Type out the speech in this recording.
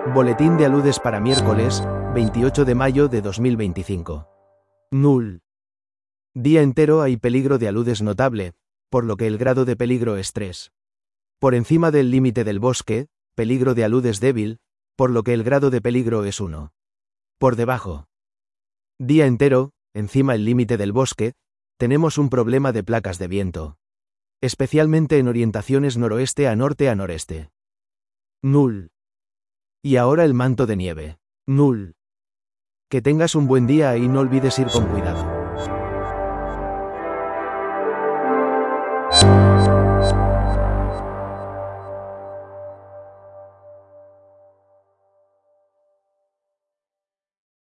Boletín de aludes para miércoles, 28 de mayo de 2025. Null. Día entero hay peligro de aludes notable, por lo que el grado de peligro es 3. Por encima del límite del bosque, peligro de aludes débil, por lo que el grado de peligro es 1. Por debajo. Día entero, encima el límite del bosque, tenemos un problema de placas de viento. Especialmente en orientaciones noroeste a noreste. Null. Y ahora el manto de nieve. Null. Que tengas un buen día y no olvides ir con cuidado.